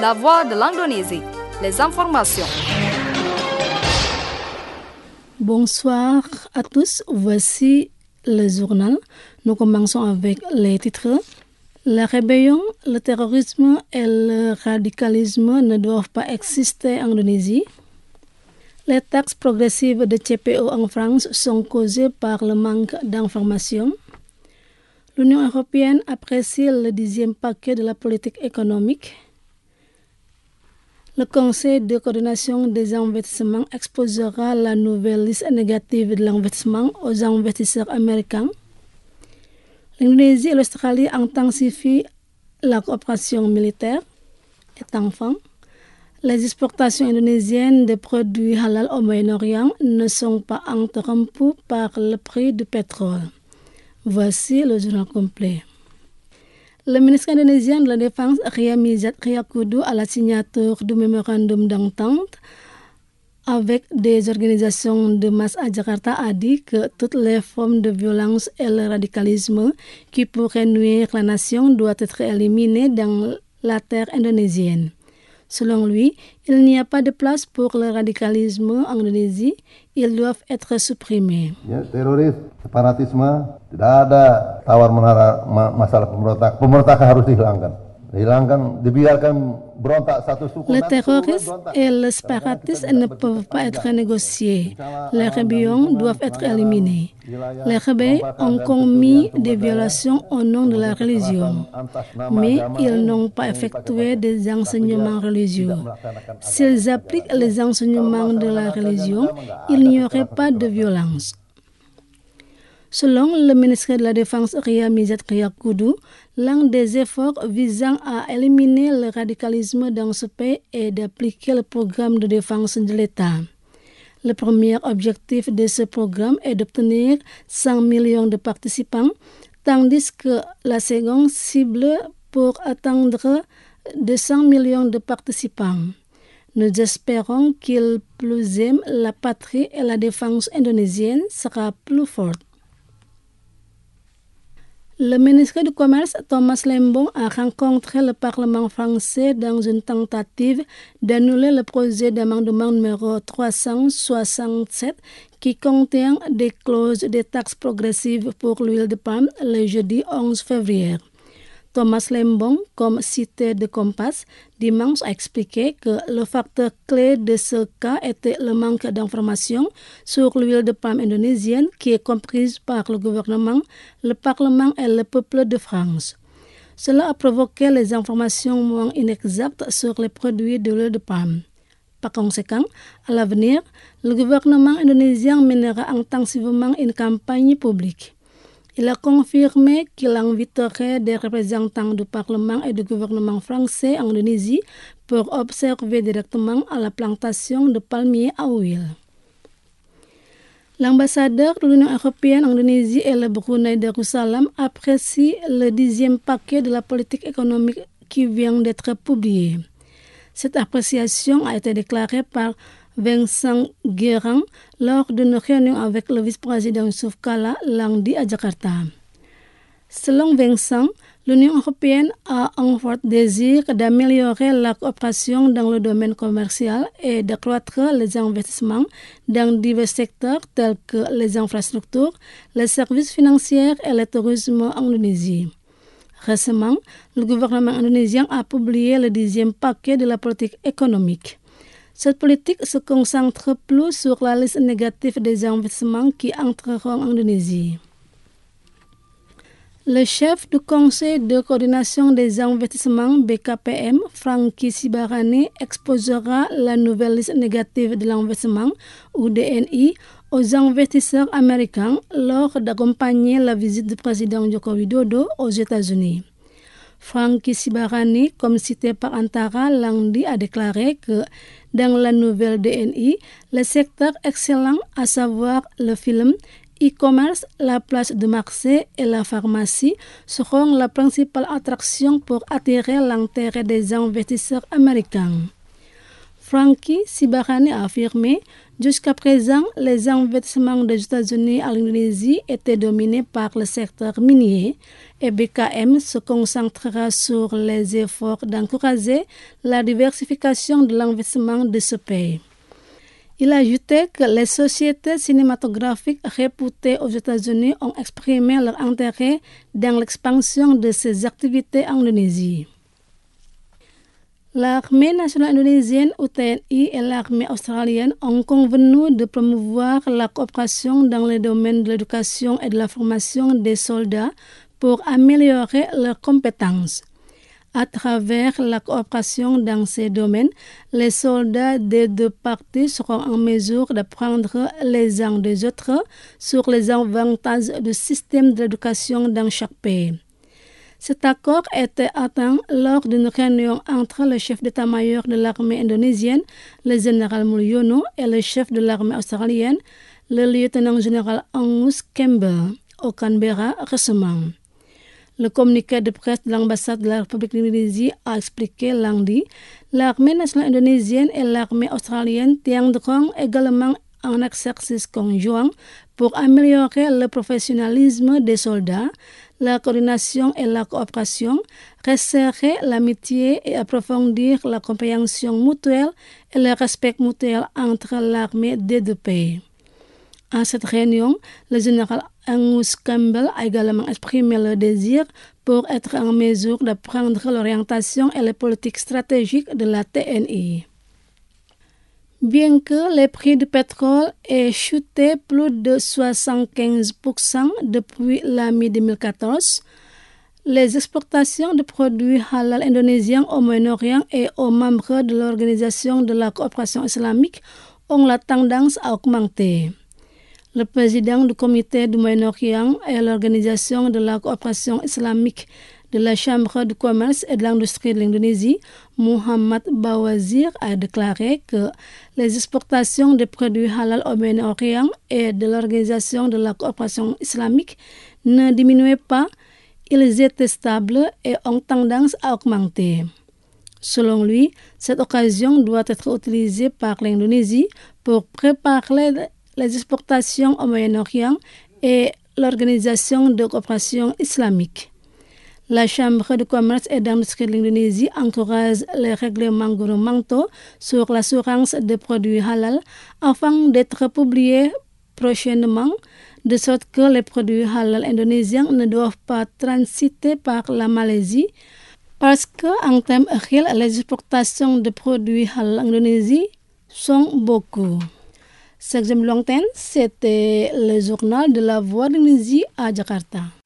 la voix de l'Indonésie. Les informations. Bonsoir à tous, voici le journal. Nous commençons avec les titres. La rébellion, le terrorisme et le radicalisme ne doivent pas exister en Indonésie. Les taxes progressives de CPO en France sont causées par le manque d'informations. L'Union européenne apprécie le 10e paquet de la politique économique. Le Conseil de coordination des investissements exposera la nouvelle liste négative de l'investissement aux investisseurs américains. L'Indonésie et l'Australie intensifient la coopération militaire. Et enfin, les exportations indonésiennes de produits halal au Moyen-Orient ne sont pas interrompues par le prix du pétrole. Voici le journal complet. Le ministre indonésien de la Défense Ria Mizat Triakudu à la signature du mémorandum d'entente avec des organisations de masse à Jakarta a dit que toutes les formes de violence et le radicalisme qui pourraient nuire à la nation doivent être éliminées dans la terre indonésienne. Selon lui, il n'y a pas de place pour le radicalisme en Indonésie, ils doivent être supprimés. Ya, teroris, separatisme, tidak ada tawar-menara masalah pemberontakan. Pemberontakan harus dihilangkan. Le terrorisme et le séparatisme ne peuvent pas être négociés. Les rébellions doivent être éliminés. Les rebelles ont commis des violations au nom de la religion, mais ils n'ont pas effectué des enseignements religieux. S'ils appliquent les enseignements de la religion, il n'y aurait pas de violence. Selon le ministre de la Défense Ria Mizat Triakudu, l'un des efforts visant à éliminer le radicalisme dans ce pays est d'appliquer le programme de défense de l'État. Le premier objectif de ce programme est d'obtenir 100 millions de participants, tandis que la seconde cible pour atteindre 200 millions de participants. Nous espérons qu'il plus aime la patrie et la défense indonésienne sera plus forte. Le ministre du Commerce, Thomas Lembong, a rencontré le Parlement français dans une tentative d'annuler le projet d'amendement numéro 367 qui contient des clauses de taxes progressives pour l'huile de palme le jeudi 11 février. Thomas Lembong, comme cité de Kompas, dimanche a expliqué que le facteur clé de ce cas était le manque d'informations sur l'huile de palme indonésienne qui est comprise par le gouvernement, le Parlement et le peuple de France. Cela a provoqué les informations moins inexactes sur les produits de l'huile de palme. Par conséquent, à l'avenir, le gouvernement indonésien mènera intensivement une campagne publique. Il a confirmé qu'il inviterait des représentants du Parlement et du gouvernement français en Indonésie pour observer directement à la plantation de palmiers à huile. L'ambassadeur de l'Union européenne en Indonésie et le Brunei Darussalam apprécie le 10e paquet de la politique économique qui vient d'être publié. Cette appréciation a été déclarée par Vincent Guérin lors d'une réunion avec le vice-président Yusuf Kala lundi à Jakarta. Selon Vincent, l'Union européenne a un fort désir d'améliorer la coopération dans le domaine commercial et d'accroître les investissements dans divers secteurs tels que les infrastructures, les services financiers et le tourisme en Indonésie. Récemment, le gouvernement indonésien a publié le 10e paquet de la politique économique. Cette politique se concentre plus sur la liste négative des investissements qui entreront en Indonésie. Le chef du Conseil de coordination des investissements BKPM, Franky Sibarani, exposera la nouvelle liste négative de l'investissement, ou DNI, aux investisseurs américains lors d'accompagner la visite du président Joko Widodo aux États-Unis. Franky Sibarani, comme cité par Antara lundi, a déclaré que dans la nouvelle DNI, les secteurs excellents, à savoir le film, e-commerce, la place de marché et la pharmacie, seront la principale attraction pour attirer l'intérêt des investisseurs américains. Franky Sibarani a affirmé: Jusqu'à présent, les investissements des États-Unis à l'Indonésie étaient dominés par le secteur minier et BKM se concentrera sur les efforts d'encourager la diversification de l'investissement de ce pays. Il a ajouté que les sociétés cinématographiques réputées aux États-Unis ont exprimé leur intérêt dans l'expansion de ces activités en Indonésie. L'armée nationale indonésienne (UTNI) et l'armée australienne ont convenu de promouvoir la coopération dans les domaines de l'éducation et de la formation des soldats pour améliorer leurs compétences. À travers la coopération dans ces domaines, les soldats des deux parties seront en mesure d'apprendre les uns des autres sur les avantages du système d'éducation dans chaque pays. Cet accord était atteint lors d'une réunion entre le chef d'état-major de l'armée indonésienne, le général Mulyono, et le chef de l'armée australienne, le lieutenant-général Angus Campbell, au Canberra récemment. Le communiqué de presse de l'ambassade de la République d'Indonésie a expliqué lundi, l'armée nationale indonésienne et l'armée australienne tiendront également un exercice conjoint pour améliorer le professionnalisme des soldats, la coordination et la coopération, resserrer l'amitié et approfondir la compréhension mutuelle et le respect mutuel entre l'armée des deux pays. À cette réunion, le général Angus Campbell a également exprimé le désir pour être en mesure de prendre l'orientation et les politiques stratégiques de la TNI. Bien que les prix du pétrole aient chuté plus de 75% depuis la mi-2014, les exportations de produits halal indonésiens au Moyen-Orient et aux membres de l'Organisation de la coopération islamique ont la tendance à augmenter. Le président du comité du Moyen-Orient et l'Organisation de la coopération islamique de la Chambre du commerce et de l'industrie de l'Indonésie, Muhammad Bawazir, a déclaré que les exportations de produits halal au Moyen-Orient et de l'Organisation de la coopération islamique ne diminuaient pas, ils étaient stables et ont tendance à augmenter. Selon lui, cette occasion doit être utilisée par l'Indonésie pour préparer les exportations au Moyen-Orient et l'Organisation de coopération islamique. La Chambre de commerce et d'industrie de l'Indonésie encourage les règlements gouvernementaux sur l'assurance des produits halal afin d'être publiés prochainement, de sorte que les produits halal indonésiens ne doivent pas transiter par la Malaisie, parce qu'en termes réels, les exportations de produits halal en Indonésie sont beaucoup. C'était le journal de la Voix d'Indonésie à Jakarta.